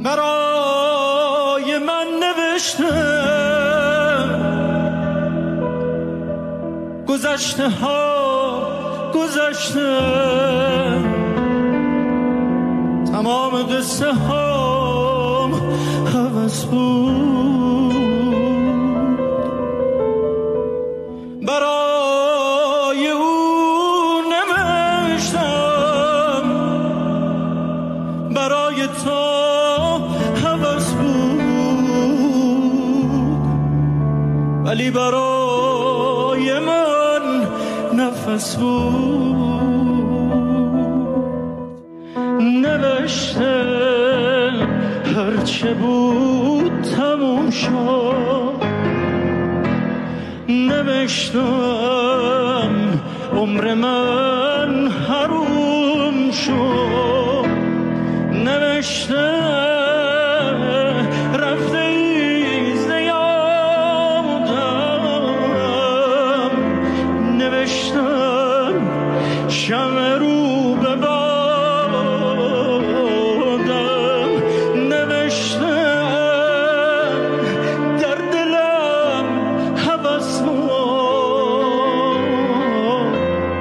برای من نوشته گذشته ها گذشته، تمام قصه هام هوس بود. برای او نوشتم، برای تو هوس بود، ولی برای من نفس بود. نوشته هرچه بود تموم شد، نوشتم عمر من حروم شد، نوشته رفته ای زیادم، نوشتم شمع رو به بادم، نوشتم در دلم هوس بود،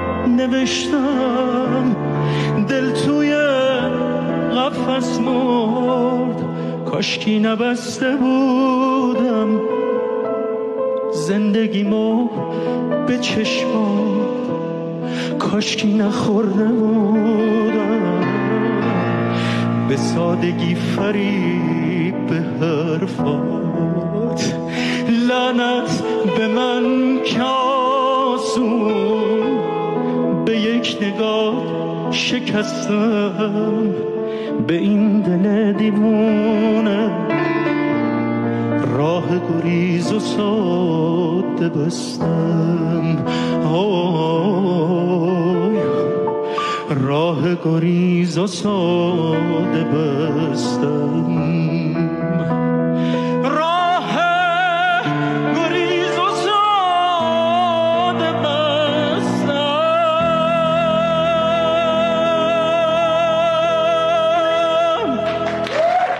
نوشتم دل توی قفس مرد، کاشکی نبسته بودم زندگیمو به چشمات، کاشکی نخورده بودم به سادگی فریب به حرفات. لعنت به من که آسون به یک نگاه شکستم، به این دل دیوونه راه گریز و ساده بستم. راه گریز و ساده بستم.